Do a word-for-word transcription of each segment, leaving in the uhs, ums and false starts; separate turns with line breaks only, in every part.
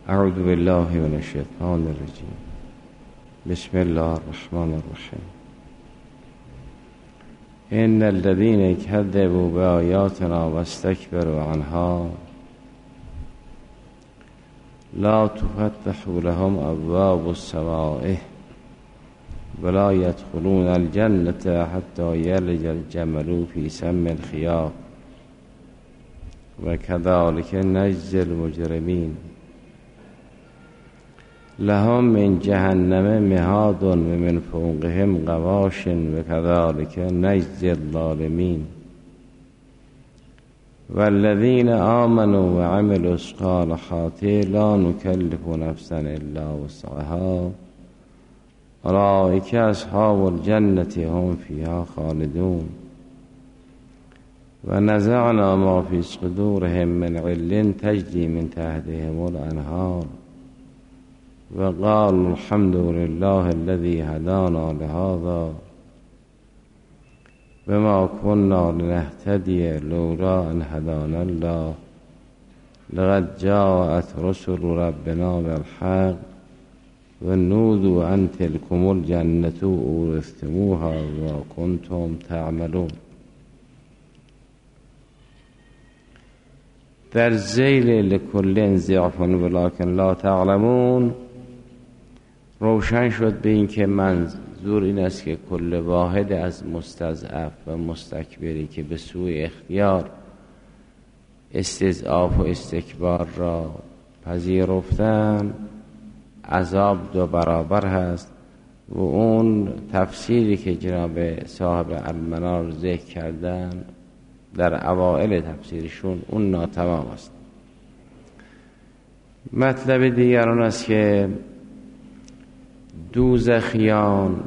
اعوذ بالله من الشیطان الرجیم. بسم الله الرحمن الرحیم. ان الذين كذبوا بآياتنا واستكبروا عنها لا تفتح لهم ابواب السماء ولا يدخلون الجنة حتى يلج الجمل في سم الخياط وكذلك نجزي المجرمين. لهم من جهنم مهاد ومن فوقهم غواش وكذلك نجزي الظالمين. والذين آمنوا وعملوا الصالحات لا نكلف نفسا إلا وسعها أولئك أصحاب الجنة هم فيها خالدون. ونزعنا ما في صدورهم من غل تجري من تحتهم الأنهار وقالوا الحمد لله الذي هدانا لهذا وما كنا لنهتدي لولا أن هدانا الله لقد جاءت رسل ربنا بالحق ونودوا أن تلكم الجنة أورثتموها وما كنتم تعملون. در ذیل لکل ضعف ولکن لا تعلمون روشن شد به این که منظور این است که کل واحد از مستضعف و مستکبری که به سوی اختیار استضعاف و استکبار را پذیرفتن عذاب دو برابر هست و اون تفسیری که جناب صاحب المنار ذکر کردن در اوائل تفسیرشون اون ناتمام است. مطلب دیگر آن است که دوزخیان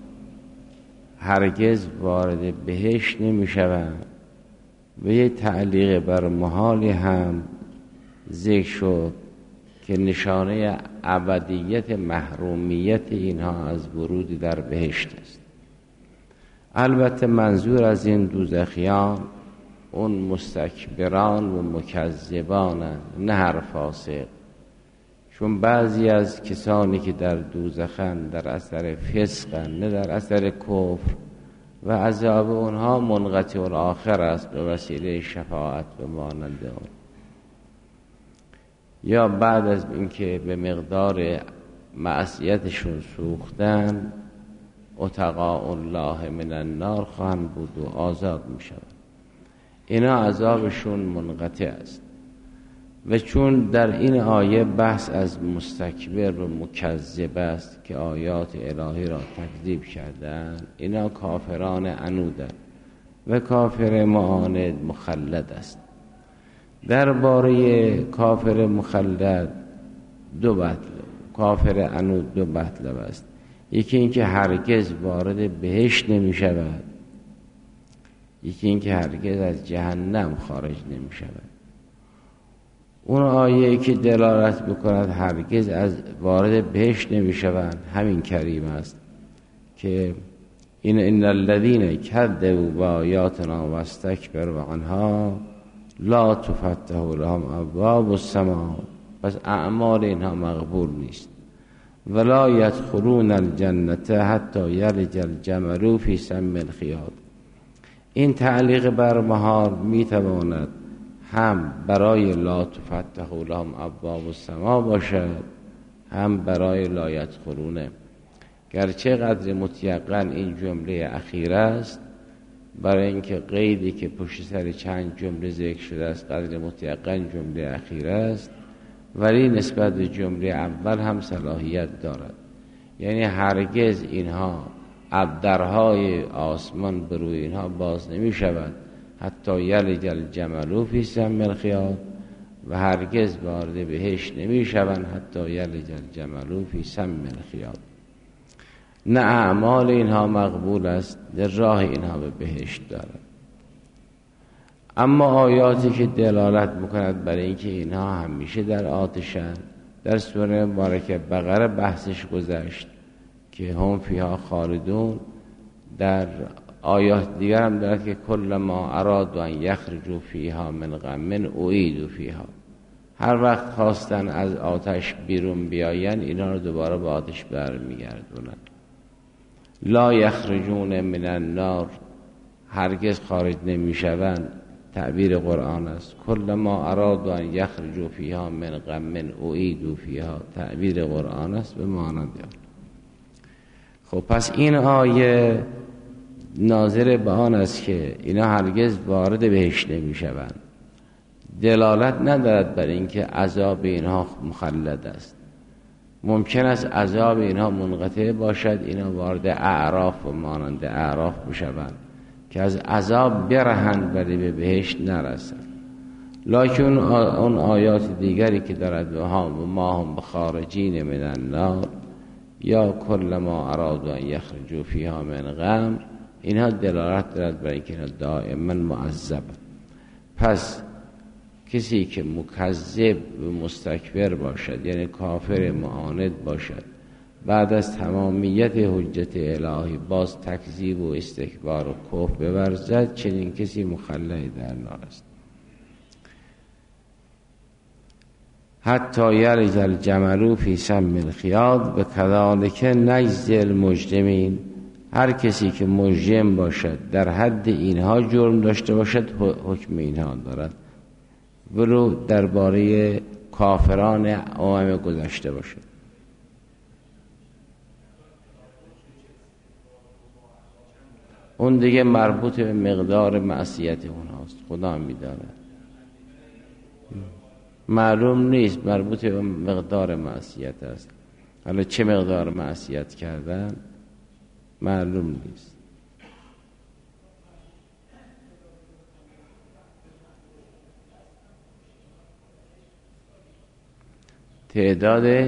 هرگز وارد بهشت نمی شوند و یه تعلیق بر محالی هم ذکر شد که نشانه ابدیت محرومیت اینها از ورود در بهشت است. البته منظور از این دوزخیان اون مستکبران و مکذبانند، نه هر فاسق، چون بعضی از کسانی که در دوزخند در اثر فسقند نه در اثر کفر و عذاب اونها منقطع الاخر است به وسیله شفاعت و مانند اون، یا بعد از اینکه به مقدار معصیتشون سوختن اتقاء الله من النار خواهند بود و آزاد می شود. اینا عذابشون منقطع است. و چون در این آیه بحث از مستکبر و مکذب است که آیات الهی را تکذیب کردند، اینا کافران عنودند و کافر معاند مخلد است. درباره کافر مخلد دو مطلب، کافر عنود دو مطلب است. یکی اینکه هرگز وارد بهشت نمی شود، یکی اینکه هرگز از جهنم خارج نمی شود. اون آیه که دلالت بکند هرگز از وارد بهشت نمی شوند همین کریم است که این ان الذين كذبوا بآياتنا واستكبروا عنها لا تفتح لهم ابواب السماء، پس اعمال اینها مقبول نیست. ولا يدخلون الجنة حتى يلج الجمل في سم الخياط. این تعلیق بر محال میتواند هم برای لا تفتح لهم ابواب السماء باشد، هم برای لا يدخلونه. گرچه قدر متیقن این جمله اخیر است، برای اینکه قیدی که پشت سر چند جمله ذکر شده است قدر متیقن جمله اخیر است، ولی نسبت به جمله اول هم صلاحیت دارد. یعنی هرگز اینها درهای آسمان بر روی اینها باز نمی شود حتی یلج الجمل فی سم الخیاط، و هرگز وارد بهشت نمی شوند حتی یلج الجمل فی سم الخیاط. نه اعمال اینها مقبول است، در راه اینها به بهشت دارد. اما آیاتی که دلالت میکند برای اینکه اینها همیشه در آتشند، در سوره مبارکه بقره بحثش گذشت که هم فیها خالدون. در آیات دیگر هم دارد که کل ما ارادوا ان یخرجوا فیها من غم اعیدوا فیها. هر وقت خواستن از آتش بیرون بیاین اینا رو دوباره به آتش برمیگردونن. لا یخرجون من النار، هرگز خارج نمیشوند، تعبیر قرآن است. کل ما ارادوا ان یخرجوا فیها من غم اعیدوا فیها، تعبیر قرآن است به مانند. خب پس این آیه ناظر به آن است که اینا هرگز وارد بهشت نمیشوند، دلالت ندارد بر اینکه عذاب اینها مخلد است. ممکن است عذاب اینها منقطع باشد، اینا وارد اعراف و مانند اعراف بشوند که از عذاب برهند ولی به بهشت نرسند. لکن اون آیات دیگری که دارد ما هم بخارجین من النار یا کل ما ارادوا ان یخرجوا فیها من غم، اینها دلالت دارد بر اینکه اینا دائما معذب. پس کسی که مکذب و مستکبر باشد، یعنی کافر معاند باشد، بعد از تمامیت حجت الهی باز تکذیب و استکبار و کفر بورزد، چنین کسی مخلد در نار است. حتی یلج الجمل فی سم الخیاط و کذالک نجزی المجرمین، هر کسی که مجرم باشد در حد اینها جرم داشته باشد حکم اینها دارد. ولو درباره کافران امم گذشته باشد. اون دیگه مربوط به مقدار معصیت اونهاست، خدا میداند. معلوم نیست، مربوط به مقدار معصیت است. حالا چه مقدار معصیت کردن معلوم نیست. تعداد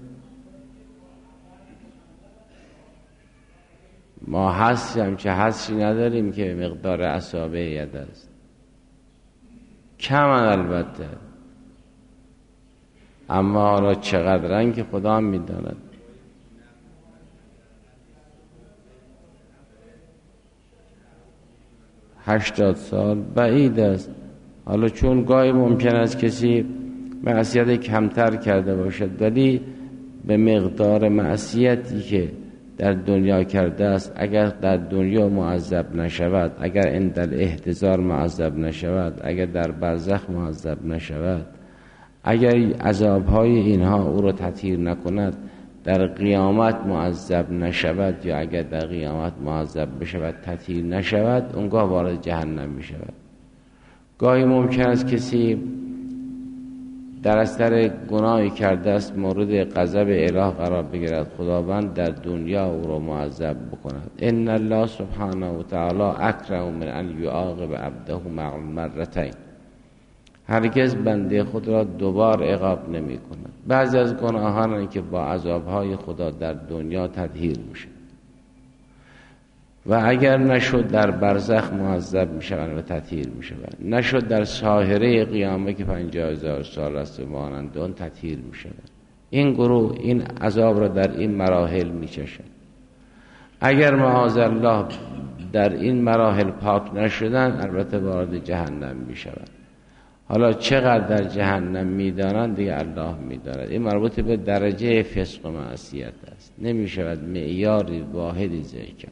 ما حس هم چه حسی نداریم که مقدار اصابع ید است، کم البته، اما حالا چقدرن که خدا هم میداند. هشتاد سال بعید است. حالا چون گاهی ممکن است کسی معصیت کمتر کرده باشد ولی به مقدار معصیتی که در دنیا کرده است، اگر در دنیا معذب نشود، اگر عند الاحتضار معذب نشود، اگر در برزخ معذب نشود، اگر عذابهای اینها او را تطهیر نکند، در قیامت معذب نشود، یا اگر در قیامت معذب بشود تطهیر نشود، اونگاه وارد جهنم میشود. گاهی ممکن است کسی در اثر گناهی کرده است مورد غضب اله قرار بگیرد، خداوند در دنیا او را معذب بکند. ان الله سبحانه و تعالی اکرم من ان یعاقب عبده مع مرتين، هرگز بنده خود را دوبار عقاب نمی کند. بعضی از گناهان که با عذابهای خدا در دنیا تطهیر میشه و اگر نشد در برزخ معذب میشوند و تطهیر میشوند، نشد در ساحره قیامت که پنجاه هزار سال است مانند آن تطهیر میشوند. این گروه این عذاب را در این مراحل میچشند. اگر معاذ الله در این مراحل پاک نشدن، البته وارد جهنم میشوند. حالا چقدر در جهنم میدانند دیگه الله میداند. این مربوط به درجه فسق و معصیت است، نمیشود معیاری واحدی ذکر.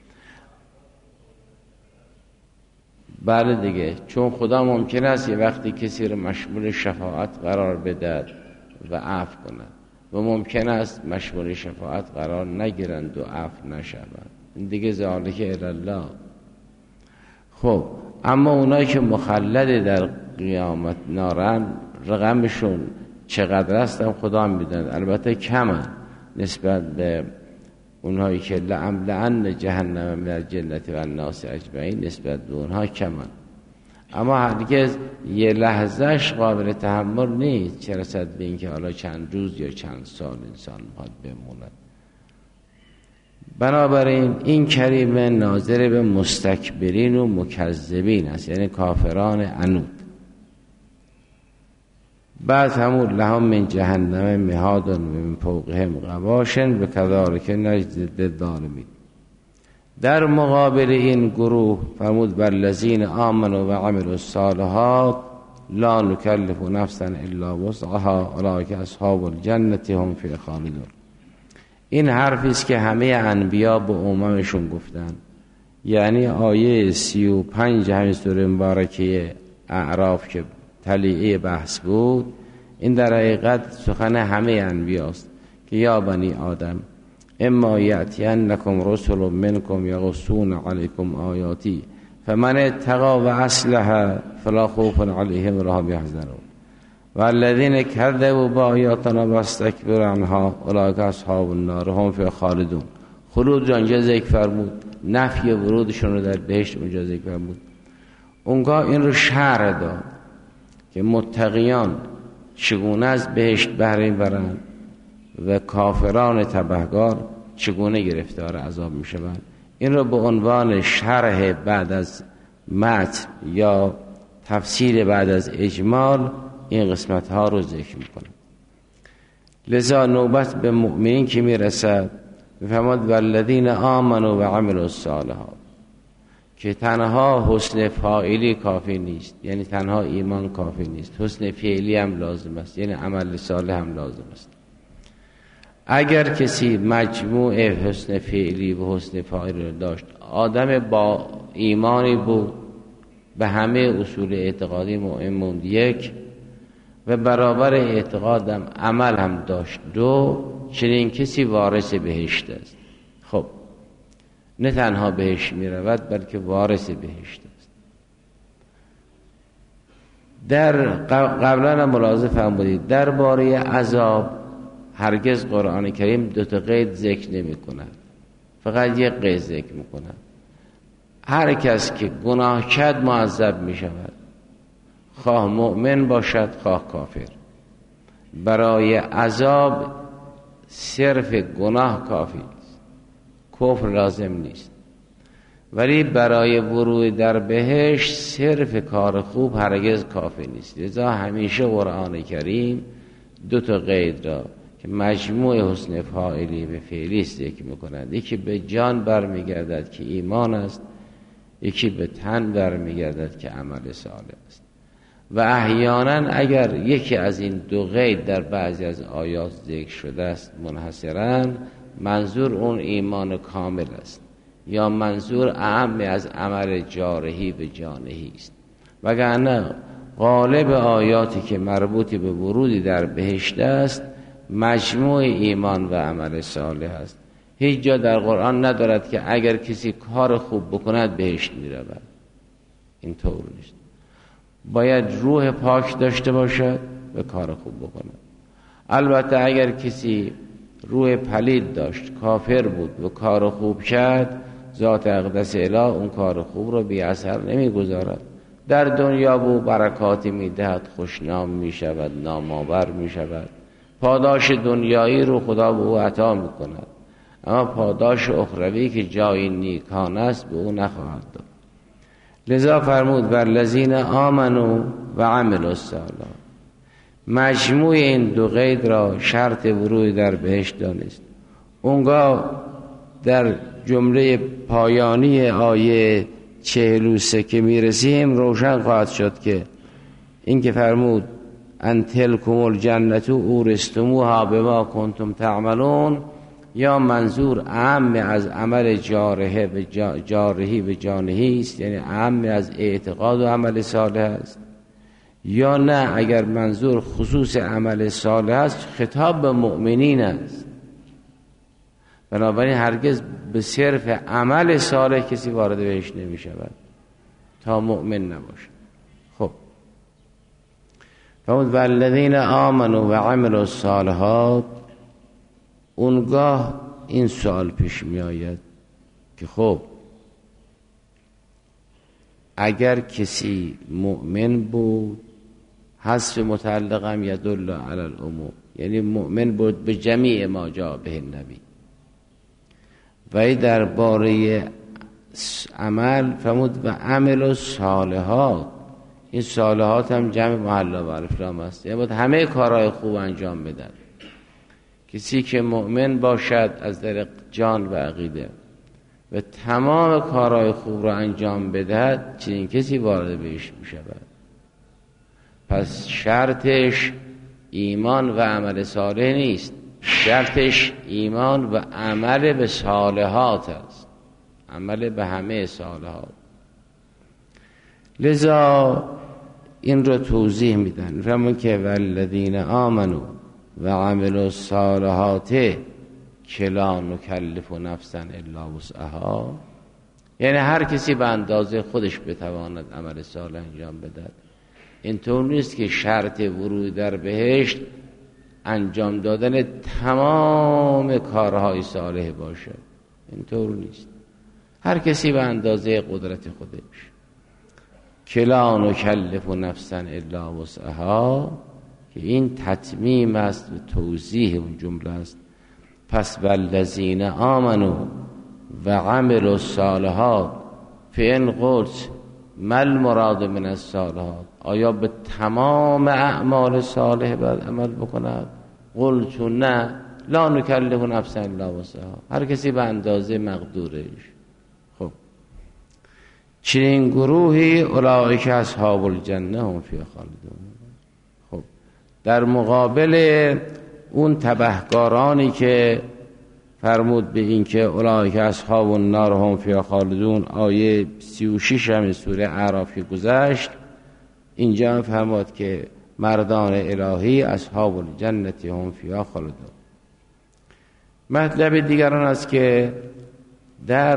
بله دیگه، چون خدا ممکن است یه وقتی کسی رو مشمول شفاعت قرار بدهد و عفو کند و ممکن است مشمول شفاعت قرار نگیرند و عفو نشوند. این دیگه ذالک الی الله. خب اما اونایی که مخلد در قیامت نارن، رقمشون چقدر است هم خدا میداند. البته کمن نسبت به اونهایی که لأملأن جهنم من الجنة والناس اجمعین، نسبت به اونها کمن. اما هرگز یه لحظهش قابل تحمل نیست، چه رسد به این که حالا چند روز یا چند سال انسان باید بموند. بنابراین این کریمه ناظر به مستکبرین و مکذبین است، یعنی کافران عنود. بعد همون لهم من جهنم مهاد و من فوقهم غواش و کذالک نجزی الظالمین. در مقابل این گروه فرمود والذین آمنوا و عملوا الصالحات لا نکلف نفسا الا وسعها اولئک اصحاب الجنة هم فیها خالدون. این حرفی است که همه انبیا به اممشون گفتن. یعنی آیه سی و پنج همین سوره مبارکه اعراف که تلیعه بحث بود، این در حقیقت سخن همه انبیاست که یا بنی آدم اما یأتینکم رسل منکم یقصون علیکم آیاتی فمن اتقی و اصلح فلا خوف علیهم ولا هم یحزنون والذین کذبوا بآیاتنا واستکبروا عنها اولئک اصحاب النار هم فیها خالدون. خلود را اینجا ذکر فرمود، نفی ورودشون رو در بهشت اونجا ذکر فرمود. اونگاه این رو شرح داد که متقیان چگونه از بهشت بهره برند و کافران تبهکار چگونه گرفتار عذاب می شوند. این رو به عنوان شرح بعد از متن یا تفسیر بعد از اجمال این قسمت ها رو ذکر می کنم. لذا نوبت به مؤمنین که می رسد بفرماد والذین آمنوا و عملوا الصالحات، که تنها حسن فاعلی کافی نیست، یعنی تنها ایمان کافی نیست، حسن فعلی هم لازم است، یعنی عمل صالح هم لازم است. اگر کسی مجموع حسن فعلی و حسن فاعلی رو داشت، آدم با ایمانی بود، به همه اصول اعتقادی مؤمن یک، و برابر اعتقادم عمل هم داشت دو، چنین کسی وارث بهشت است. خب نه تنها بهشت می رود بلکه وارث بهشت است. در قبلا ملاحظه فرمودید درباره عذاب هرگز قرآن کریم دو تا قید ذکر نمی کند، فقط یک قید ذکر می کند. هر کس که گناه کرد معذب می شود، خواه مؤمن باشد خواه کافر. برای عذاب صرف گناه کافی است، کفر لازم نیست. ولی برای ورود در بهشت صرف کار خوب هرگز کافی نیست. لذا همیشه قرآن کریم دو تا قید را که مجموع حسن فاعلی و فعلی است ذکر می‌کند. یکی به جان برمیگردد که ایمان است، یکی به تن برمیگردد که عمل صالح است. و احیانا اگر یکی از این دو قید در بعضی از آیات ذکر شده است منحصراً، منظور اون ایمان کامل است یا منظور اعم از عمل جارحی به جانحی است. وگرنه غالب آیاتی که مربوطی به ورودی در بهشت است مجموع ایمان و عمل صالح است. هیچ جا در قرآن ندارد که اگر کسی کار خوب بکند بهشت می رود. این طور نیست. باید روح پاک داشته باشد و کار خوب بکند. البته اگر کسی روح پلید داشت، کافر بود و کار خوب کرد، ذات اقدس اله اون کار خوب رو بی اثر نمی گذارد. در دنیا بو برکاتی می دهد، خوشنام می شود، نامآور می شود. پاداش دنیایی رو خدا به او عطا می کند، اما پاداش اخروی که جای نیکان است به او نخواهد داد. لذا فرمود والذین آمنوا و عملوا الصالحات. مجموع این دو قید را شرط ورود در بهشت دانست. اونگاه در جمله پایانی آیه چهل و سه که میرسیم روشن خواهد شد که این که فرمود ان تلکم الجنة اورثتموها بما کنتم تعملون، یا منظور اعم از عمل جارحه به جارحی به جانحی است، یعنی اعم از اعتقاد و عمل صالح است، یا نه اگر منظور خصوص عمل صالح است خطاب به مؤمنین است. بنابراین هرگز به صرف عمل صالح کسی وارد بهشت نمی شود تا مؤمن نباشد. خب فرمود والذین آمنوا و عملوا الصالحات. اونگاه این سوال پیش می آید که خب اگر کسی مؤمن بود، حذف متعلقم یدل علی العموم، یعنی مؤمن بود به جمیع ما جاء به النبی، و درباره عمل فرمود و عمل و صالحات. این صالحات هم جمع محل و افلام است، یعنی باید همه کارهای خوب انجام بدن. کسی که مؤمن باشد از در جان و عقیده و تمام کارهای خوب را انجام بدهد، چنین کسی وارد بهشت می شود. پس شرطش ایمان و عمل صالح نیست، شرطش ایمان و عمل به صالحات است، عمل به همه صالحات. لذا این رو توضیح میدن، فرمون که والذین آمنوا و عملوا الصالحات که لا نکلف نفسا الا وسعها، یعنی هر کسی به اندازه خودش بتواند عمل صالح انجام بدهد. اینطور نیست که شرط ورود در بهشت انجام دادن تمام کارهای صالح باشد، اینطور نیست، هر کسی به اندازه قدرت خودش. که لا نکلف نفسا الا وسعها، که این تتمیم است و توضیح اون جمله است. پس والذین آمنوا و عملوا الصالحات فإن قلت ما المراد من الصالحات، آیا به تمام اعمال صالح باید عمل بکند؟ قلت نه، لا نکلف نفسا الا وسعها، هر کسی به اندازه مقدورش. خب چنین گروهی اولئک اصحاب الجنه هم فیها خالدون. خب در مقابل اون تبهکارانی که فرمود به این که اولئک اصحاب النار هم فیها خالدون، آیه سی و شش هم سوره اعراف که گذشت، اینجا هم فرمود که مردان الهی اصحاب الجنه هم فیها خالدون. مطلب دیگران است که در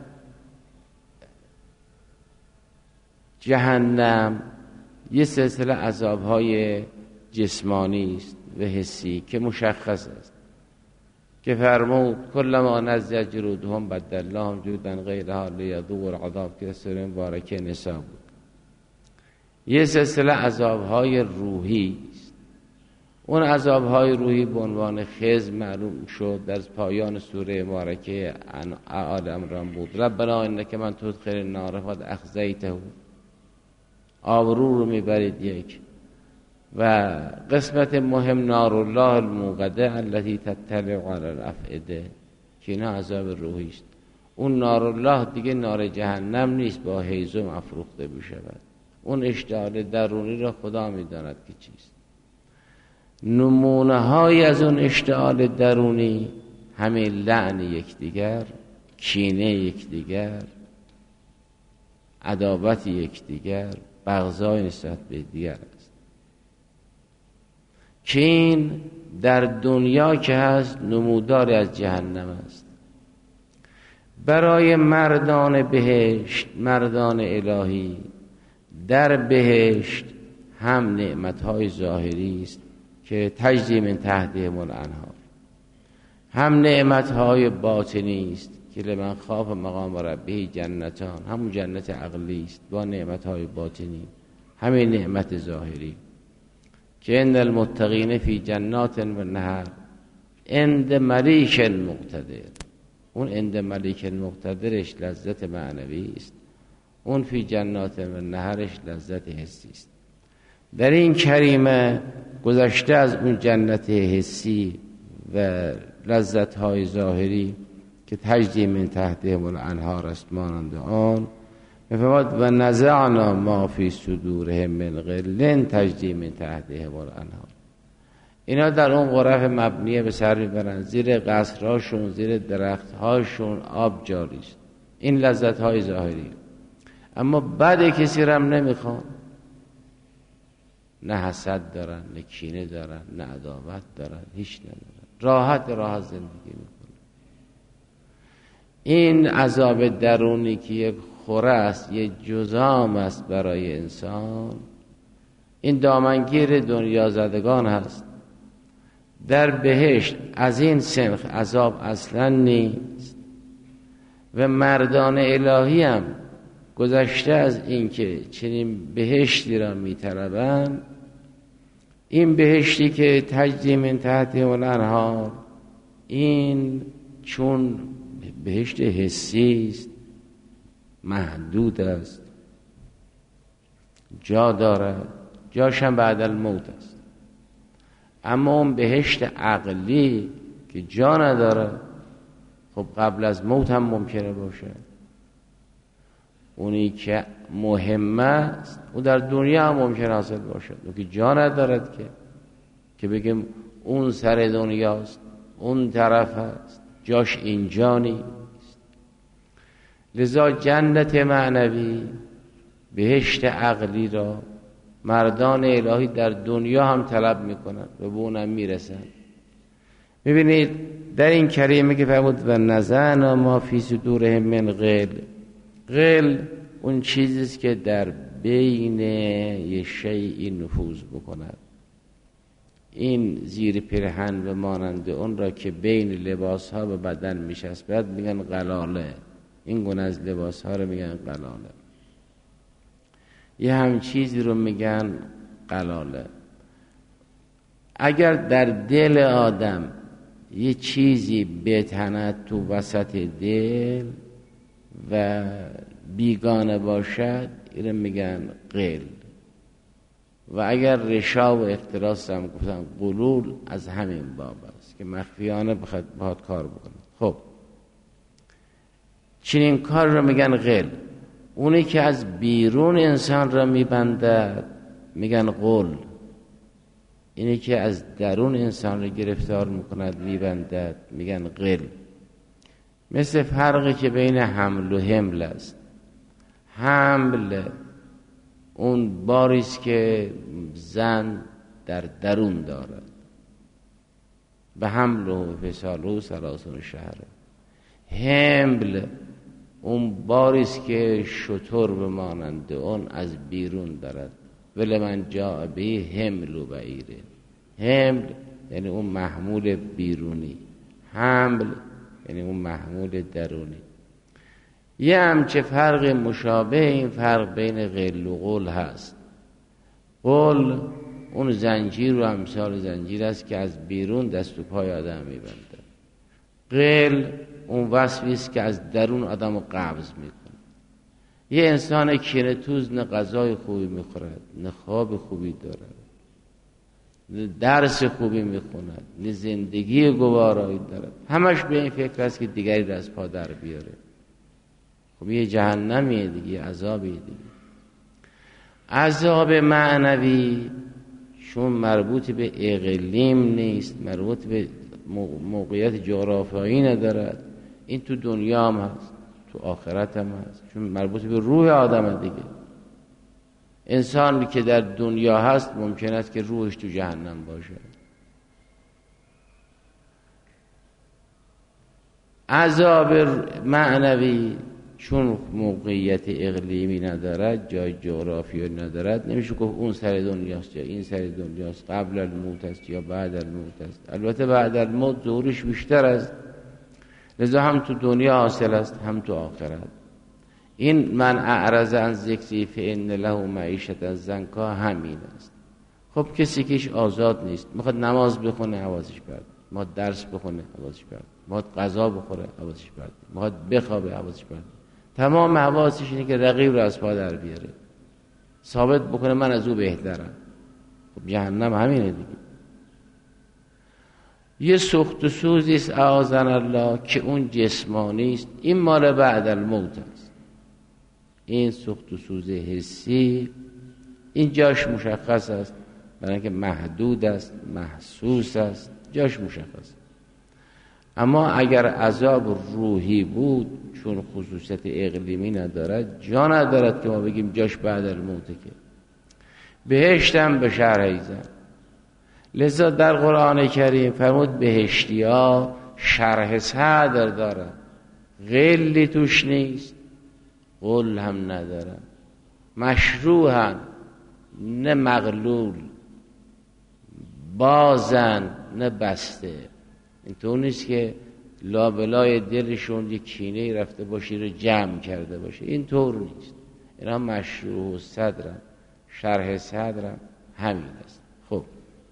جهنم یه سلسله عذاب‌های جسمانی است و حسی که مشخص است، که فرمود کلما نضجت جلودهم بدلناهم جلودا غیرها لیذوقوا العذاب، که سوره مبارکه نساء بود. یه سلسله عذاب‌های روحی است. اون عذاب‌های روحی به عنوان خزي معلوم شد در پایان سوره مبارکه آل عمران بود. ربنا انک من تدخل النار فقد اخزیته، آبرو رو میبرید یک. و قسمت مهم نار الله الموقده التي تطلع على الافئده، که اینا عذاب روحی است. اون نار الله دیگه نار جهنم نیست با هیزم افروخته بشود، اون اشتعال درونی را خدا میداند که چیست. نمونه های از اون اشتعال درونی همین لعن یکدیگر، کینه یکدیگر، عداوت یکدیگر، بغضای نسبت به دیگر است، که این در دنیا که هست نموداری از جهنم است. برای مردان بهشت، مردان الهی در بهشت هم نعمتهای ظاهری است که تجری من تحتهم الانهار، هم نعمتهای باطنی است که لمن خاف مقام ربه جنتان، همون جنت عقلی است با نعمتهای باطنی، همین نعمت ظاهری که ان المتقین فی جنات و نهر عند ملیک مقتدر. اون عند ملیک مقتدرش لذت معنوی است، اون فی جنات و نهرش لذت حسی است. در این کریمه گذشته از اون جنت حسی و لذت‌های ظاهری که تجری من تحتهم الانهار است مانند آن، می‌فرماید و نزعنا ما فی صدورهم من غل تجری من تحتهم الانهار. اینا در اون غرف مبنیه به سر میبرن، زیر قصرهاشون، زیر درختهاشون آب جاری است. این لذت‌های ظاهری، اما بعد کسی را هم نمیخوان، نه حسد دارن، نه کینه دارن، نه عداوت دارن، هیچ ندارن، راحت راحت زندگی میکنن. این عذاب درونی که یک خوره است، یک جزام است برای انسان، این دامنگیر دنیا زدگان هست. در بهشت از این سنخ عذاب اصلا نیست و مردان الهی هم گذشته از این که چنین بهشتی را می‌طلبند، این بهشتی که تجری من تحتهم الانهار، این چون بهشت حسی است، محدود است، جا دارد، جاش هم بعد الموت است. اما اون بهشت عقلی که جا نداره، خب قبل از موت هم ممکنه باشه. اونی که مهم است او در دنیا هم ممکن حاصل باشد. او که جا ندارد که که بگیم اون سر دنیاست، اون طرف است، جاش اینجا نیست. لذا جنت معنوی، بهشت عقلی را مردان الهی در دنیا هم طلب میکنند و به اونم میرسند. میبینید در این کریمه که فرمود و نزعنا ما فی صدورهم من غل، غل اون چیزیست که در بین یه شیئی نفوذ بکند. این زیر پیرهن و مانند اون را که بین لباس ها به بدن میچسبد میگن غلاله. این گونه از لباس ها رو میگن غلاله. یه هم چیزی رو میگن غلاله. اگر در دل آدم یه چیزی بتند تو وسط دل و بیگانه باشد این رو میگن غل. و اگر رشا و اختلاس هم گفتن غلول، از همین باب است که مخفیانه بخواد باهات کار بکنه. خب چنین کار رو میگن غل. اونی که از بیرون انسان را میبندد میگن غل. اینی که از درون انسان را گرفتار میکند میبندد میگن غل. مثل فرقی که بین حمل و حمل است. حمل اون باریست که زن در درون دارد، به حمل و فصال و ثلاثون شهره. حمل اون باریست که شتر بمانند اون از بیرون دارد. ولی من جا به حمل و بعیره. حمل یعنی اون محمول بیرونی، حمل یعنی اون محمول درونی. یه همچه فرق مشابه این فرق بین غل و غل هست. غل اون زنجیر و امثال زنجیر است که از بیرون دست و پای آدم میبنده. غل اون وصفی است که از درون آدم رو قبض میکنه. یه انسان کینه توز نه غذای خوبی میخورد، نه خواب خوبی دارد، نه درس خوبی میخوند، نه زندگی گوارایی دارد. همش به این فکر است که دیگری را از پا در بیاره. خب یه جهنمیه دیگه، عذابیه دیگه. عذاب معنوی چون مربوط به اقلیم نیست، مربوط به موقعیت جغرافیایی ندارد. این تو دنیا هم هست، تو آخرت هم هست، چون مربوط به روح آدم دیگه. انسانی که در دنیا هست ممکن است که روحش تو جهنم باشه. عذاب معنوی چون موقعیت اقلیمی ندارد، جای جغرافیایی ندارد، نمیشه گفت اون سر دنیاست یا این سر دنیاست، قبل الموت است یا بعد الموت است. البته بعد الموت ظهورش بیشتر است، لذا هم تو دنیا حاصل است هم تو آخرت. این من اعرض عن ذکری فإن له معیشة ضنکا همین است. خب کسی که آزاد نیست، میخواد نماز بخونه حواسش پرت، میخواد درس بخونه حواسش پرت، میخواد غذا بخوره حواسش پرت، میخواد بخوابه حواسش پرت. تمام حواسش اینه که رقیب رو از پا در بیاره، ثابت بکنه من از او بهترم. خب جهنم همینه دیگه. یه سخت و سوزی است اعاذنا الله که اون جسمانی است. این مال بعد الموت است. این سخت و سوز حسی این جاش مشخص است، برای اینکه محدود است، محسوس است، جاش مشخص. اما اگر عذاب روحی بود، چون خصوصیت اقلیمی ندارد، جا ندارد که ما بگیم جاش بعد الموته. که بهشتم به شهر ایزن. لذا در قرآن کریم فرمود بهشتی ها شرح صدر دارن، غلی توش نیست، غل هم ندارن، مشروحن نه مغلول، بازن نه بسته. اینطور نیست که لابلای دلشون یک کینه رفته باشه رو جمع کرده باشه، اینطور نیست. اینا مشروح صدرن، شرح صدرن، همین است. خب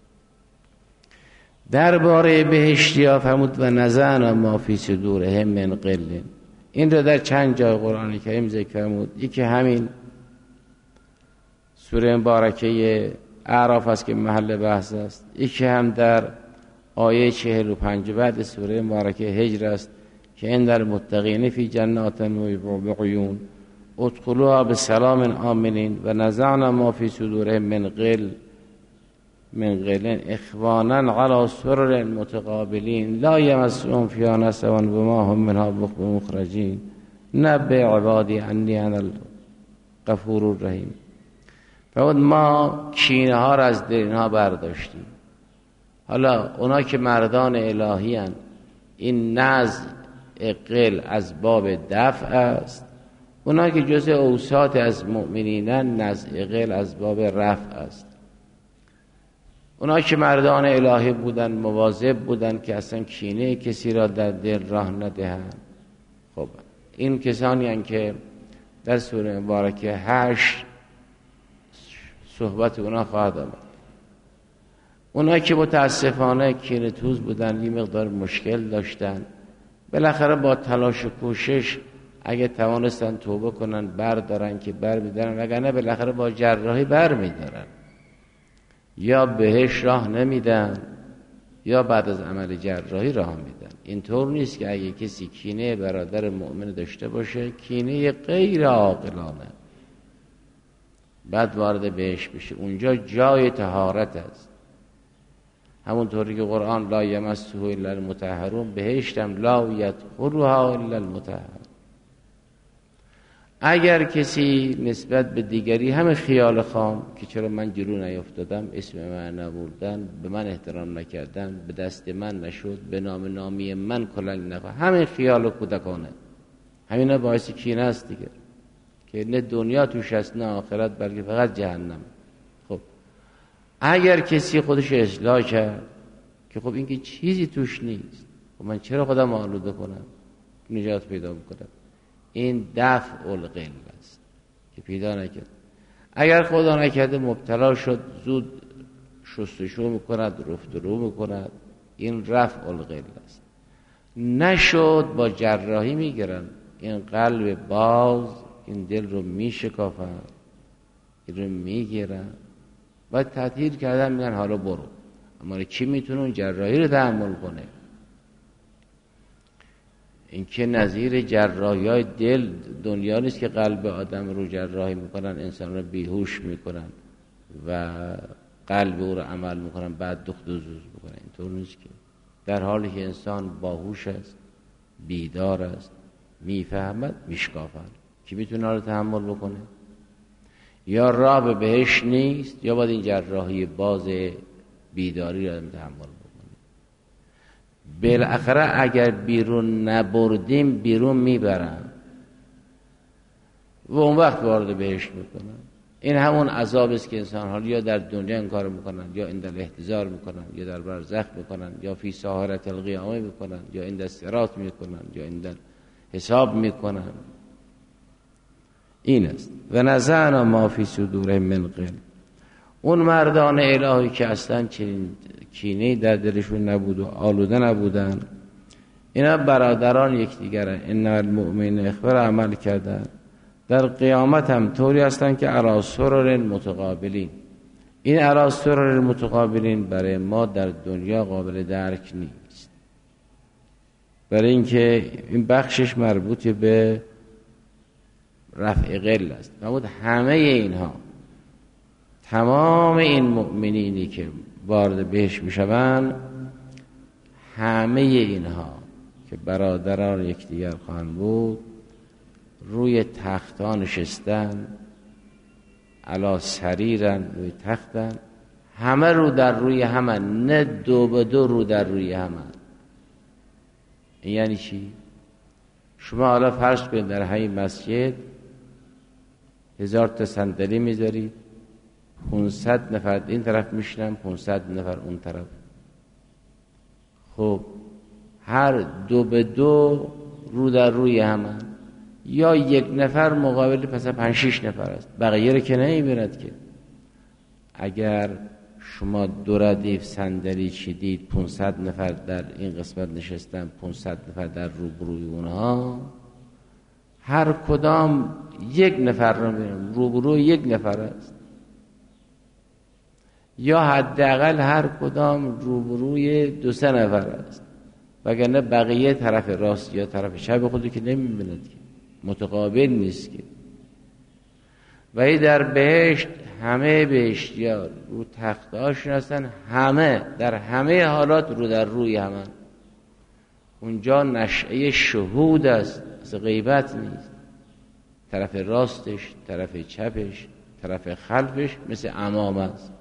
درباره بهشتی ها فرمود و نزعنا ما فی صدورهم من غل. این رو در چند جای قرآن کریم ذکر فرمود. یکی همین سوره مبارکه اعراف است که محل بحث است. یکی هم در آیه چهل و پنج بعد سوره مبارکه هجر است که این در متقین فی جنات و عیون، ادخلوها بسلام آمنین و نزعنا ما فی صدورهم من غل من غل اخوانا علی سرر متقابلین لا یمسهم فیها نصب و ما هم منها بمخرجین نبئ عبادی انی انا الغفور الرحیم. فرمود ما کینه ها را از دل اینها برداشتیم. حالا اونا که مردان الهی هن، این نزع قل از باب دفع است، اونا که جزء اوساط از مؤمنینن نزع قل از باب رفع است. اونا که مردان الهی بودن مواظب بودن که اصلا کینه کسی را در دل راه ندهند. خب این کسانی هستند که در سوره مبارکه هشت صحبت اونا خواهد آمد. اونا که متاسفانه کینه توز بودن، یه مقدار مشکل داشتن، بالاخره با تلاش و کوشش اگه توانستن توبه کنن بردارن که بر میدارن، وگرنه بالاخره با جراحی بر میدارن. یا بهش راه نمیدن یا بعد از عمل جراحی راه میدن. اینطور نیست که اگه کسی کینه برادر مؤمن داشته باشه، کینه غیر عاقلانه، بعد وارد بهش بشه. اونجا جای طهارت است. همونطوری که قرآن لا یمسه الا المطهرون، بهشتم لا یدخلها الا المطهرون. اگر کسی نسبت به دیگری همه خیال خام که چرا من جلو نیفتادم، اسم من نبردن، به من احترام نکردن، به دست من نشد، به نام نامی من کلنگ نخواه، همه خیال و کودکانه، همینا باعث کینه است دیگه، که نه دنیا توش هست نه آخرت، بلکه فقط جهنم. خب اگر کسی خودش اصلاح کرد که خب این که چیزی توش نیست، خب من چرا خودم آلوده کنم، نجات پیدا میکنم، این دفع القل است که پیدا نکرد. اگر خدا نکرده مبتلا شد، زود شستشو میکند، رفت رو میکند، این رفع القل است. نشد با جراحی میگیرن این قلب باز، این دل رو میشکافن، این رو میگیرن، باید تطهیر کردن، میگن حالا برو. اما کی میتونه اون جراحی رو تحمل کنه؟ این که نظیر جراحی های دل دنیا نیست که قلب آدم رو جراحی میکنن، انسان رو بیهوش میکنن و قلب او رو عمل میکنن، بعد دخت و زوز میکنن. اینطور نیست که، در حالی که انسان باهوش است، بیدار است، میفهمد، میشکافن. کی میتونه رو تحمل بکنه؟ یا راه به بهش نیست، یا باید این جراحی باز بیداری رو تحمل بکنه. بالاخره اگر بیرون نبردیم بیرون میبرن و اون وقت وارد بهش میکنن. این همون عذاب است که انسان ها یا در دنیا این کار میکنن، یا این در احتضار میکنن، یا در برزخ میکنن، یا فی ساحرة القیامه میکنن، یا این در صراط میکنن، یا این در حساب میکنن. این است و نزعنا ما فی صدورهم من غل. اون مردان الهی که اصلا چنین کینه‌ای در دلشون نبود و آلوده نبودن، اینا برادران یکدیگرن. ان المؤمنین اخبار عمل کردن، در قیامت هم طوری هستن که علی سرر متقابلین. این علی سرر متقابلین برای ما در دنیا قابل درک نیست، برای اینکه این بخشش مربوط به رفع غل است. فرمود همه اینها، تمام این مؤمنینی که وارد بهش میشوند، همه اینها که برادران یکدیگر خواهند بود، روی تختان نشستن، علی سریرن، روی تختن، همه رو در روی همه، نه دو به دو رو در روی همه. این یعنی چی؟ شما حالا فرض کنید در همین مسجد هزار تا صندلی میذارید، پانصد نفر این طرف میشنن، پانصد نفر اون طرف. خب هر دو به دو رو در روی همه، یا یک نفر مقابل پس پنج شش نفر است، بقیه رو که نمیبیند که. اگر شما دو ردیف صندلی چیدید، پانصد نفر در این قسمت نشستن، پانصد نفر در روبروی اونها، هر کدام یک نفر رو میبینن، روبروی یک نفر است، یا حداقل هر کدام روبروی دو سه نفر است، وگرنه بقیه طرف راست یا طرف چپ خودی که نمیبیند که، متقابل نیست که. ولی در بهشت همه بهشتیار رو تخت هاشون هستن، همه در همه حالات رو در روی همه. اونجا نشأه شهود است، از غیبت نیست. طرف راستش، طرف چپش، طرف خلفش مثل امام است.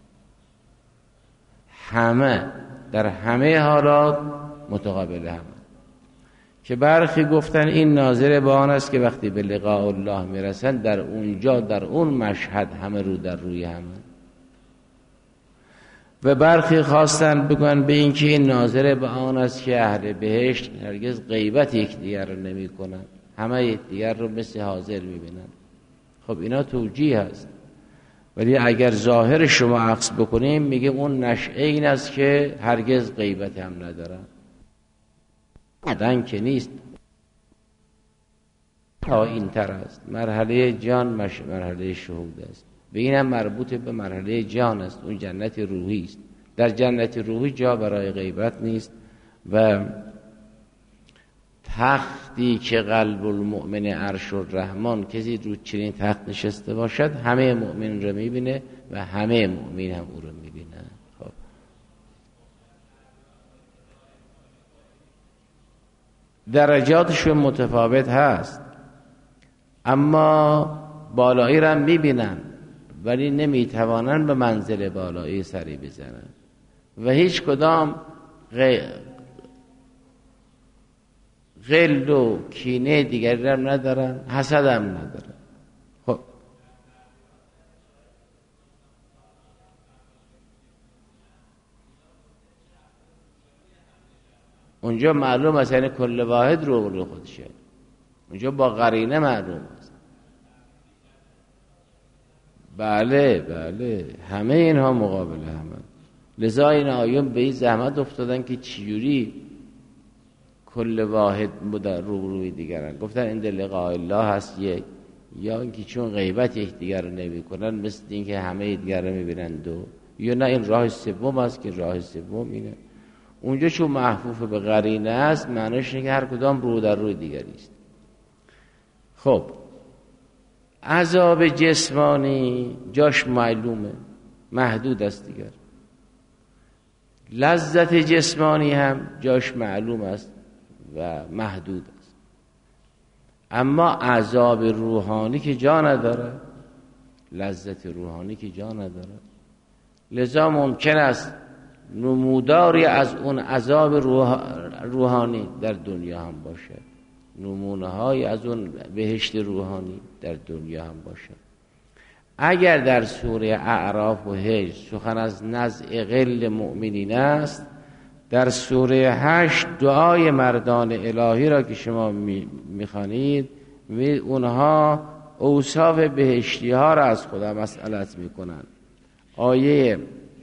همه در همه حالات متقابل همه. که برخی گفتن این ناظر به آن است که وقتی به لقاء الله میرسن در اونجا در اون مشهد همه رو در روی همه. و برخی خواستن بگن به این که این ناظر به آن است که اهل بهشت هرگز غیبت یکدیگر رو نمی کنن، همه یکدیگر رو مثل حاضر میبینن. خب اینا توجیه هست، ولی اگر ظاهر شما عکس بکنیم میگه اون نشأه این است که هرگز غیبت هم ندارن. عدن که نیست، تا این تر است. مرحله جان مش... مرحله شهود است. به اینم مربوط به مرحله جان است. اون جنت روحی است. در جنت روحی جا برای غیبت نیست و تختی که قلب المؤمن عرش الرحمن، کسی رو چنین تخت نشسته باشد همه مؤمن رو میبینه و همه مؤمن هم او رو میبینه. خب درجاتشون متفاوت هست، اما بالایی را میبینن ولی نمیتوانن به منزل بالایی سری بزنن و هیچ کدام غیر غل و کینه دیگری هم ندارن، حسد هم ندارن. خب اونجا معلوم است، یعنی کل واحد رو رو خودشه، اونجا با قرینه معلوم است. بله بله همه اینها مقابل همه. لذا این آیون به این زحمت افتادن که چجوری کل واحد رو روی دیگرن. گفتن این لقاء الله هست یک، یا اینکه چون غیبت یک دیگر رو نمی کنن مثل اینکه همه دیگر رو میبینن دو، یا نه این راه سوم است که راه سوم اینه. اونجا چون محفوف به قرینه است معنیش اینه که هر کدام رو در روی دیگری است. خب عذاب جسمانی جاش معلومه، محدود است دیگر. لذت جسمانی هم جاش معلوم است و محدود است. اما عذاب روحانی که جا نداره، لذت روحانی که جا نداره، لذا ممکن است نموداری از اون عذاب روح... روحانی در دنیا هم باشه، نمونه های از اون بهشت روحانی در دنیا هم باشه. اگر در سوره اعراف و هجر سخن از نزع غل مؤمنین است، در سوره هشت دعای مردان الهی را که شما میخوانید می اونها اوصاف بهشتی ها را از خدا مسئلت میکنند. آیه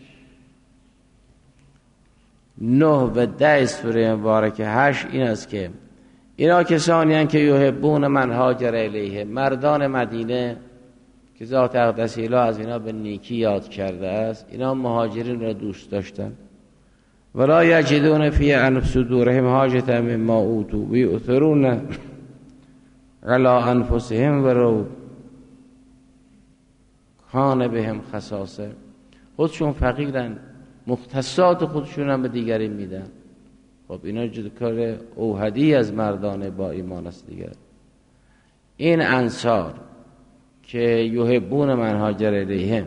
نه و ده سوره مبارکه هشت این است که اینا کسانی هستند که یحبون من هاجر الیه، مردان مدینه که ذات اقدس اله از اینا به نیکی یاد کرده است، اینا مهاجرین را دوست داشتن. ولا یجدون فی صدورهم حاجة مما اوتوا و یؤثرون علی انفسهم ولو کان بهم خصاصه. خودشون فقیرن، مختصات خودشون هم به دیگری میدن. خب اینا جدکار اوحدی از مردان با ایمان است دیگر. این انصار که یحبون من هاجر الیهم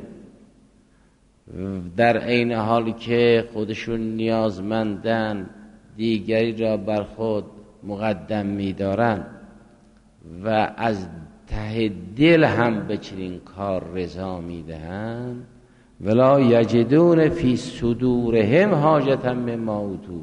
در عین حالی که خودشون نیازمندن دیگری را بر خود مقدم می‌دارن و از ته دل هم به چنین کار رضا می‌دهند، ولا یجدون فی صدورهم حاجة مما اوتوا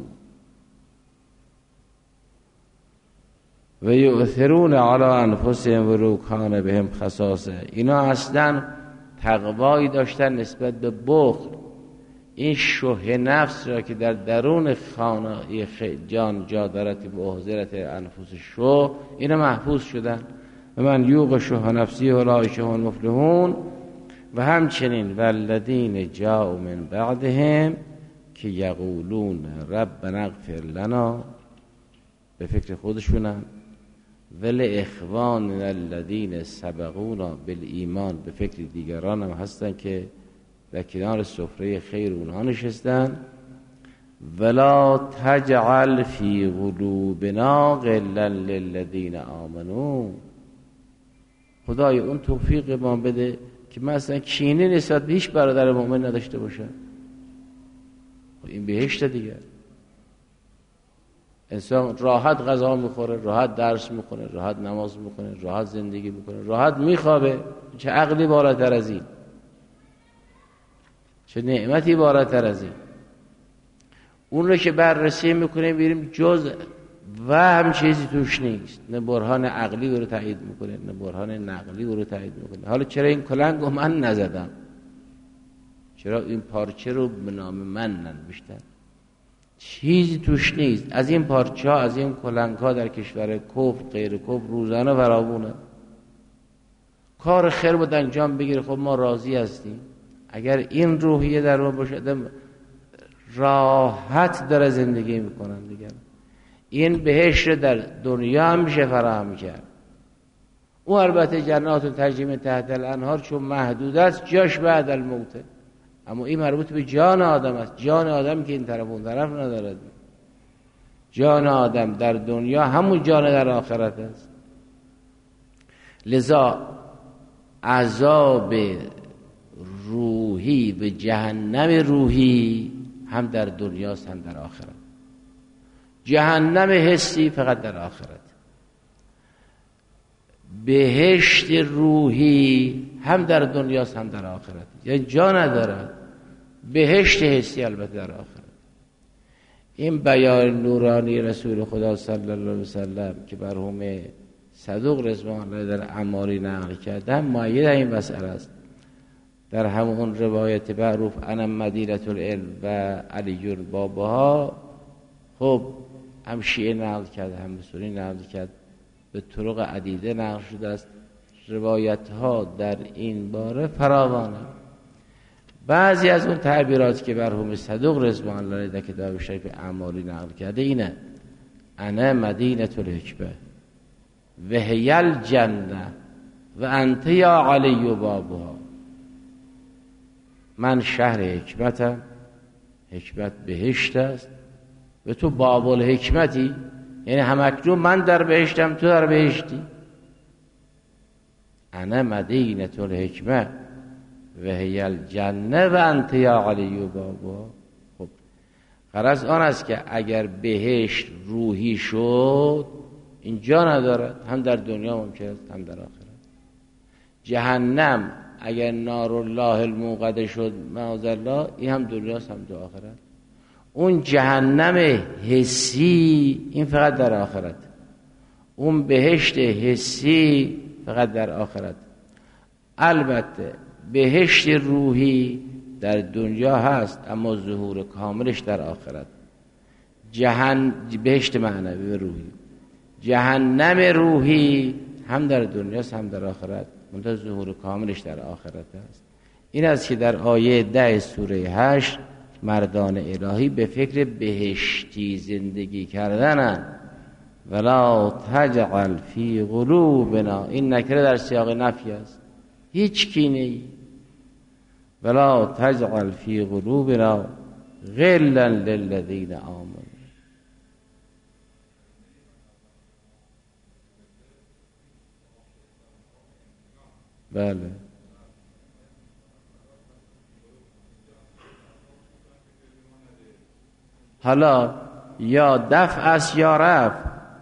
و یؤثرون علی انفسهم ولو کان بهم خصاصه. اینا اصلا تقوایی داشتن نسبت به بخل، این شح نفس را که در درون خانه جان جا دارد که به احضرت انفس شو، اینا محفوظ شدن. و من یوق شح نفسی اولئک هم المفلحون. و همچنین والذین جاءوا من بعدهم که یقولون ربنا اغفر لنا، به فکر خودشونن ول اخواننا الذین سبقونا بالایمان، به فکر دیگران هم هستن که در کنار سفره خیر اونها نشستن. ولا تجعل فی قلوبنا غلا للذین آمنوا، خدای اون توفیق ما بده که مثلا کینه نسبت به هیچ برادر مؤمن نداشته باشه. این بهشت دیگه. انسان راحت غذا میخوره، راحت درس میکنه، راحت نماز میکنه، راحت زندگی میکنه، راحت میخوابه. چه عقلی بالاتر از این، چه نعمتی بالاتر از این. اون رو که بررسی میکنیم بیریم جز و هم چیزی توش نیست، نه برهان عقلی رو تایید میکنه نه برهان نقلی رو تایید میکنه. حالا چرا این کلنگ رو من نزدم، چرا این پارچه رو به نام من ننوشتن؟ چیزی توش نیست. از این پارچه ها، از این کلنگ ها در کشور کفر غیر کفر روزانه فراوونه. کار خیر بود انجام بگیره، خب ما راضی هستیم. اگر این روحیه در ما باشه راحت داره زندگی میکنن دیگه. این بهشت در دنیا هم میشه فراهم کرد. اون البته جنات تجری من تحت الانهار چون محدود است جاش بعد الموت، اما این مربوط به جان آدم است. جان آدم که این طرف اون طرف ندارد. جان آدم در دنیا همون جان در آخرت است. لذا عذاب روحی و جهنم روحی هم در دنیاست هم در آخرت. جهنم حسی فقط در آخرت. بهشت روحی هم در دنیاست هم در آخرت. یعنی جا ندارد. بهشت حسی البته در آخرت. این بیان نورانی رسول خدا صلی الله علیه وسلم که مرحوم صدوق رضوان الله در اعماری نقل کردن مایه در این مسئله است. در همون روایت معروف انا مدینه العلم و علی بابها، خب هم شیعه نقل کرد هم سنی نقل کرد، به طرق عدیده نقل شده است. روایت ها در این باره فراوانه. بعضی از اون تعبیرات که مرحوم صدوق رضوان الله در کتاب شریف اعماری نقل کرده اینه: انا مدینه الحکمه و هی الجنه و انت یا علی بابها. من شهر حکمتم، حکمت بهشت است و تو باب الحکمتی، یعنی همکنون من در بهشتم تو در بهشتی. انا مدینه الحکمه و هی الجنه و انت یا علی بابها. خب غرض آن است که اگر بهشت روحی شد اینجا ندارد، هم در دنیا ممکن است هم در آخرت. جهنم اگر نار الله الموقده شد معاذالله، این هم دنیاست هم در آخرت. اون جهنم حسی این فقط در آخرت. اون بهشت حسی فقط در آخرت. البته بهشت روحی در دنیا هست اما ظهور کاملش در آخرت. جهن بهشت معنوی و روحی. جهنم روحی هم در دنیاست هم در آخرت، منتها ظهور کاملش در آخرت است. این است که در آیه ده سوره هشت مردان الهی به فکر بهشتی زندگی کردنند. ولا تجعل فی قلوبنا، این نکره در سیاق نفی است، هیچ کینه ای. ولا تجعل فی قلوبنا غلا للذین آمنوا. بله حالا یا دفع است یا رفع،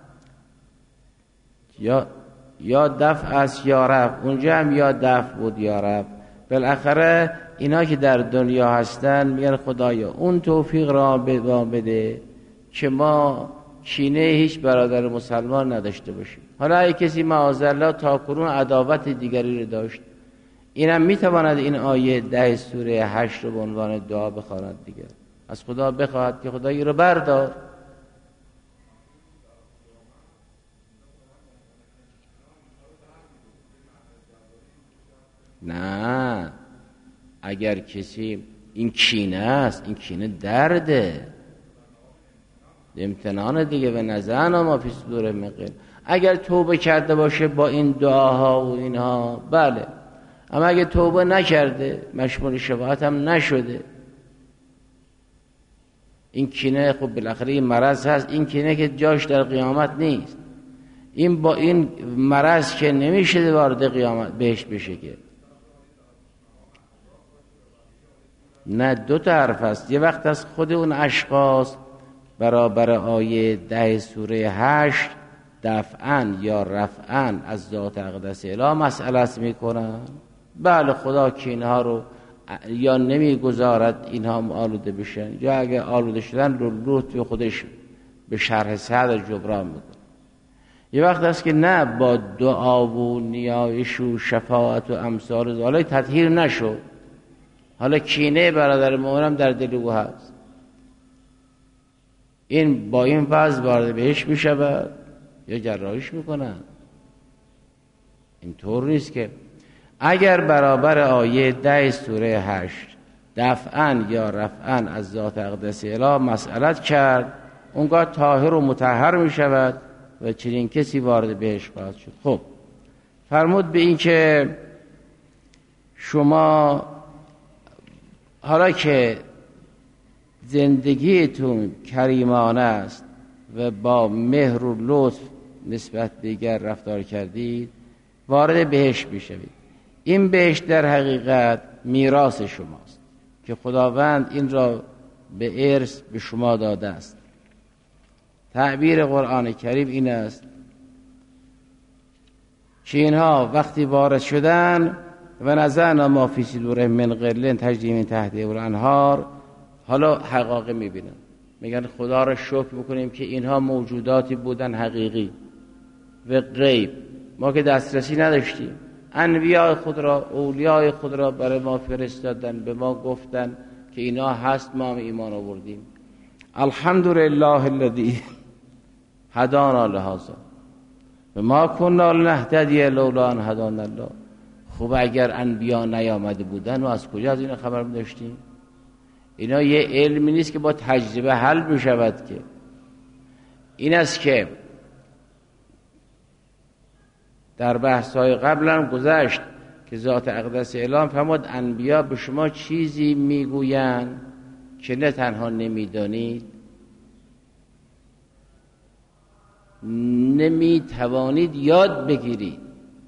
یا یا دفع است یا رفع. اونجا هم یا دفع بود یا رفع. بالاخره اینا که در دنیا هستن میگن خدایا اون توفیق را بده که ما کینه هیچ برادر مسلمان نداشته باشیم. حالا اگه کسی معاذالله تا کنون عداوت دیگری رو داشت، اینم میتواند این آیه ده سوره هشت رو به عنوان دعا بخواند دیگه، از خدا بخواهد که خدایی رو بردار. نه، اگر کسی این کینه است، این کینه درده، امتنان دیگه و نزعنا ما فی صدورهم من غل. اگر توبه کرده باشه با این دعاها و اینها بله، اما اگه توبه نکرده مشمول شفاعت هم نشده، این کینه خب بالاخره این مرض هست، این کینه که جاش در قیامت نیست، این با این مرض که نمیشه وارد قیامت بهش بشه که نه. دو تا حرف هست، یه وقت از خود اون اشخاص برابر آیه ده سوره هشت دفعاً یا رفعاً از ذات اقدس اله مسئله میکنن. بله خدا که اینها رو یا نمیگذارد اینها آلوده بشن، یا اگه آلوده شدن رو لطف خودش به شرح صدر جبران میکنه. یه وقت هست که نه، با دعا و نیایش و شفاعت و امثال حالا تطهیر نشد، حالا کینه برادر مؤمنم در دل او هست، این با این وضع وارد بهش میشود یا جراحیش میکنن. اینطور نیست که اگر برابر آیه ده سوره هشت دفعاً یا رفعاً از ذات اقدس اله مسئلت کرد، اونگاه طاهر و مطهر میشود و چنین کسی وارد بهش خواهد شد. خب فرمود به این که شما حالا که زندگیتون کریمانه است و با مهر و لطف نسبت به دیگر رفتار کردید، وارد بهشت بشوید. این بهشت در حقیقت میراث شماست که خداوند این را به ارث به شما داده است. تعبیر قرآن کریم این است که اینها وقتی وارد شدن و نزعنا ما فی صدورهم من غل تجری من تحتها الانهار، حالا حقایق میبینن، میگن خدا را شکر بکنیم که اینها موجوداتی بودن حقیقی و غیب، ما که دسترسی نداشتیم. انبیاء خود را، اولیاء خود را برای ما فرستادن، به ما گفتن که اینا هست، ما هم ایمان آوردیم. الحمدلله الذی هدانا لهذا و ما کنا لنهتدی لولا ان هدانا الله. خب اگر انبیا نیامده بودن و از کجا از این خبر داشتیم؟ اینا یه علمی نیست که با تجربه حل میشود که. این است که در بحث‌های قبل هم گذشت که ذات اقدس اله فرمود انبیا به شما چیزی میگویند که نه تنها نمیدانید، نمیتوانید یاد بگیرید.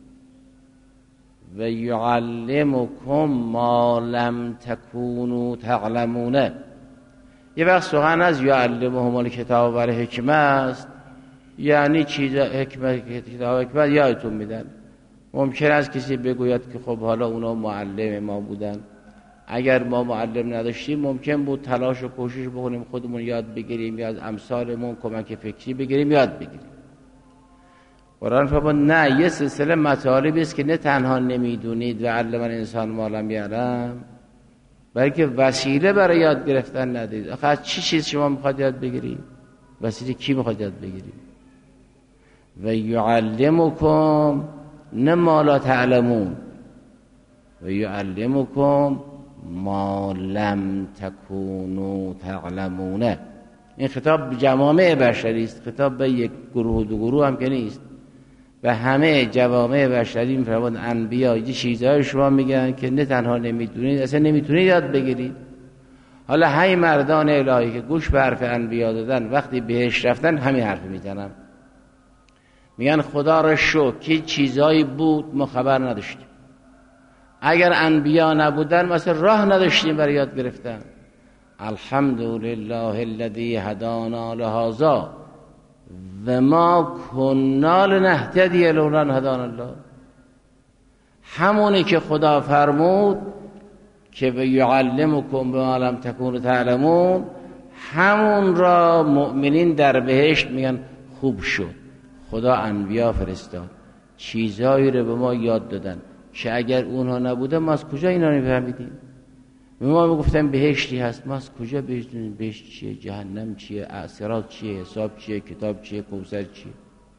و یعلمکم ما لم تکونوا تعلمون. یه وقت سخن از یعلمهم الکتاب و الحکمه است، یعنی چیزا حکمت، کتاب حکمت یادتون میدن. ممکن است کسی بگوید که خب حالا اونا معلم ما بودن، اگر ما معلم نداشتیم ممکن بود تلاش و کوشش بکنیم خودمون یاد بگیریم یا از امثالمون کمک فکری بگیریم یاد بگیریم. قرآن فرمود نه، یه سلسله مطالبی است که نه تنها نمیدونید و علم الانسان ما لم یعلم، بلکه وسیله برای یاد گرفتن ندید. آخه از چی چیز شما میخواد یاد بگیرید؟ وسیله کی میخواد یاد بگیرید؟ و یعلمکم نه ما لا تعلمون و یعلمکم ما لم تکونوا تعلمون. این خطاب به جوامع بشری است، خطاب به یک گروه دو گروه هم که نیست، به همه جوامع بشری. میفرماد انبیا یه چیزای شما میگن که نه تنها نمیدونید، اصلا نمیتونید یاد بگیرید. حالا همین مردان الهی که گوش به حرف انبیا دادن وقتی بهش رفتن همین حرف میزنن، میگن خدا را شکر که چیزایی بود ما خبر نداشتیم، اگر انبیا نبودن مثلا راه نداشتیم برای یاد گرفتن. الحمدلله الذی هدانا لهذا و ما کنا لنهتدی لولا ان هدانا الله. همونی که خدا فرمود که به یعلمکم ما لم تکونوا تعلمون، همون را مؤمنین در بهشت میگن خوب شد، خدا انبیا فرستاد، چیزایی رو به ما یاد دادن که اگر اونها نبودن ما از کجا اینا رو فهمیدیم؟ به ما میگفتن بهشتی هست، ما از کجا بهشتیم؟ بهشت چیه؟ جهنم چیه؟ صراط چیه؟ حساب چیه؟ کتاب چیه؟ کوثر چیه؟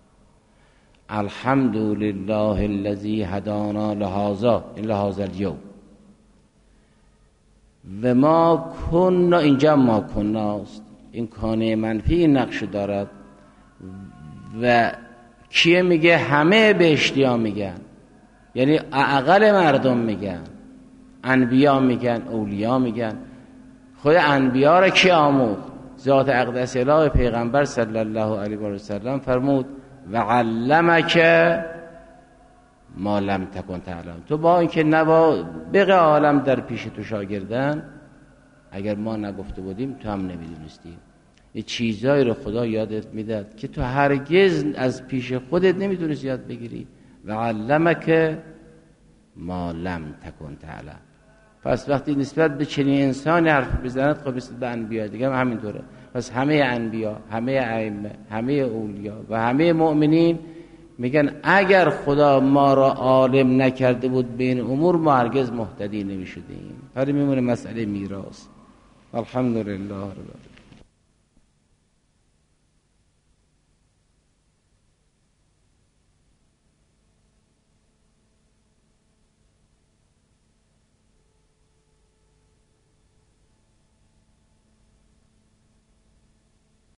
الحمدلله الذی هدانا لهذا، این لهذا الیوم و ما کنا، اینجا ما کناست، این کانه منفی نقش دارد و کیه میگه؟ همه بهشتیا میگن، یعنی اقل مردم میگن، انبیا میگن، اولیا میگن. خود انبیا را کی آموخت؟ ذات اقدس الهی پیغمبر صلی الله علیه و سلم فرمود و علمک ما لم تکن تعلم. تو با اینکه نوا بقیه عالم در پیش تو شاگردن، اگر ما نگفته بودیم تو هم نمیدونستی. یه چیزایی رو خدا یادت میداد که تو هرگز از پیش خودت نمیتونستی یاد بگیری. و علمک ما لم تکن تعلم. پس وقتی نسبت به چنین انسانی حرف بزند، خب مثل به انبیا دیگه هم همینطوره. پس همه انبیا، همه ائمه، همه اولیا و همه مؤمنین میگن اگر خدا ما را عالم نکرده بود به این امور، ما هرگز مهتدی نمیشدیم. پر میمونه مسئله میراث. الحمدلله رب العالمین.